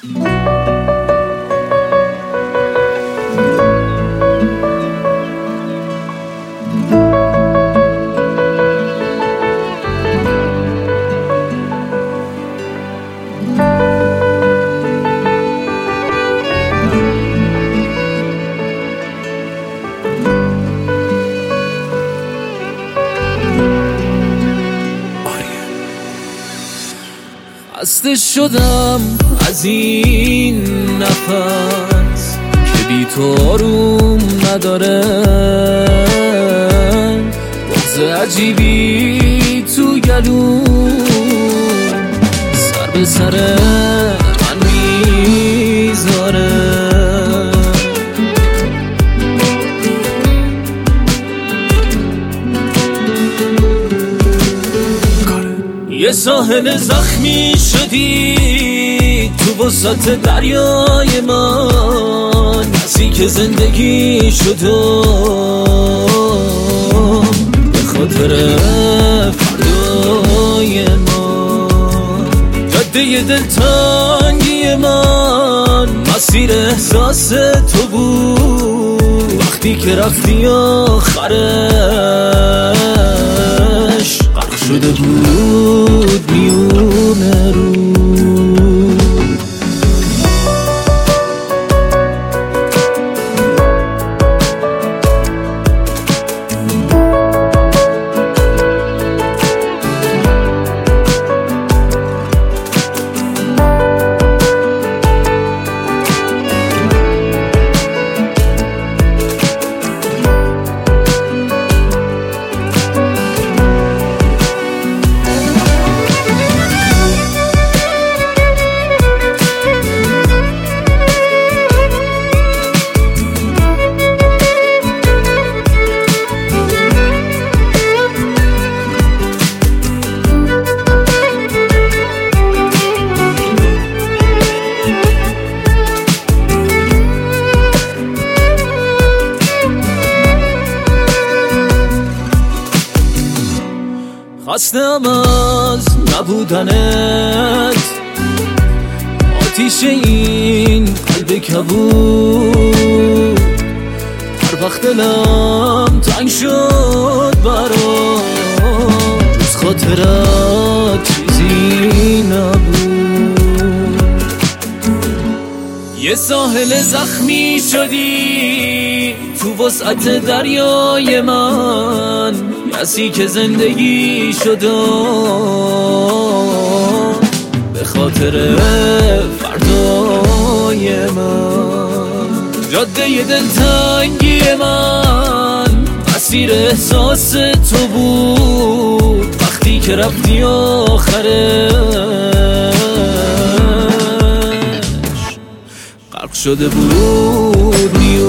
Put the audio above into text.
خسته شدم از این نفس که بی تو آروم نداره، بغض عجیبی تو گلوم سر به سر من میذاره. یه ساحل زخمی شدی تو وسط دریای من، کسی که زندگی شدم به خاطر فردای من. جاده دلتنگی من مسیر احساس تو بود، وقتی که رفتی آخرش غرق شده بود میونه رو. خستم از نبودنت، آتیش این قلب کبود. هر وقت دلم تنگ شد برات، جز خاطرت چیزی نبود. یه ساحل زخمی شدی تو وسعت دریای من، کسی که زندگی شدم به خاطر فردای من. جاده دلتنگی من مسیر احساس تو بود، وقتی که رفتی آخرش غرق شده بود